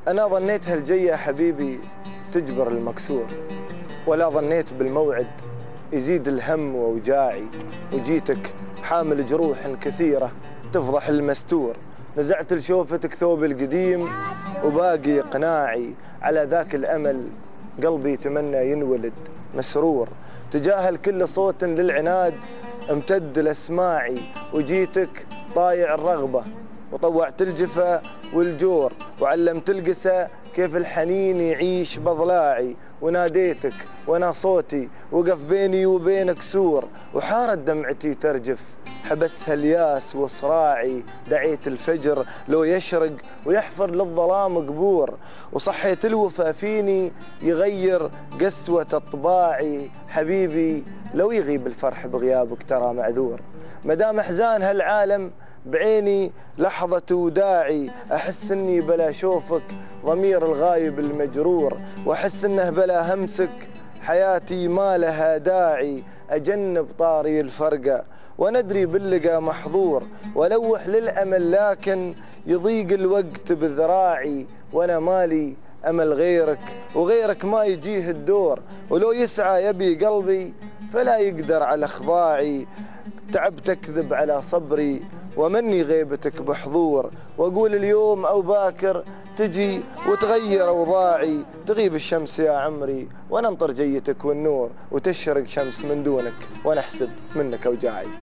أنا ظنيت هالجية حبيبي تجبر المكسور، ولا ظنيت بالموعد يزيد الهم ووجاعي، وجيتك حامل جروح كثيرة تفضح المستور. نزعت لشوفتك ثوب القديم وباقي قناعي، على ذاك الأمل قلبي تمنى ينولد مسرور. تجاهل كل صوت للعناد امتد لاسماعي، وجيتك طايع الرغبة وطوعت الجفا والجور، وعلمت القسى كيف الحنين يعيش بضلاعي. وناديتك وانا صوتي وقف بيني وبينك سور، وحارت دمعتي ترجف حبسها الياس وصراعي. دعيت الفجر لو يشرق ويحفر للظلام قبور، وصحيت الوفا فيني يغير قسوة اطباعي. حبيبي لو يغيب الفرح بغيابك ترى معذور، مدام احزان هالعالم بعيني لحظة وداعي. أحس أني بلا أشوفك ضمير الغايب المجرور، وأحس أنه بلا همسك حياتي ما لها داعي. أجنب طاري الفرقة وندري باللقى محظور، ولوح للأمل لكن يضيق الوقت بذراعي. وأنا مالي أمل غيرك وغيرك ما يجيه الدور، ولو يسعى يبي قلبي فلا يقدر على إخضاعي. تعبت أكذب على صبري ومني غيبتك بحضور، وأقول اليوم أو باكر تجي وتغير أوضاعي. تغيب الشمس يا عمري وننطر جيتك والنور، وتشرق شمس من دونك وأنا أحسب منك أوجاعي.